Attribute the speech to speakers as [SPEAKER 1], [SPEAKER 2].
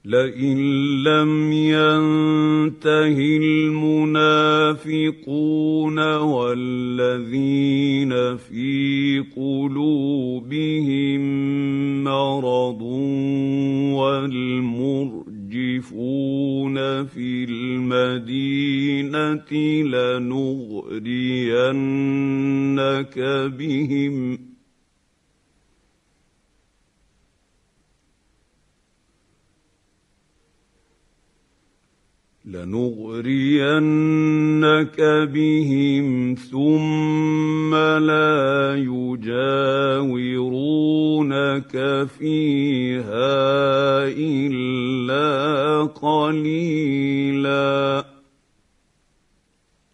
[SPEAKER 1] لئن لم ينته المنافقون والذين في قلوبهم مرض والمرجفون في المدينة لنغرينك بهم ثم لا يجاورونك فيها إلا قليلا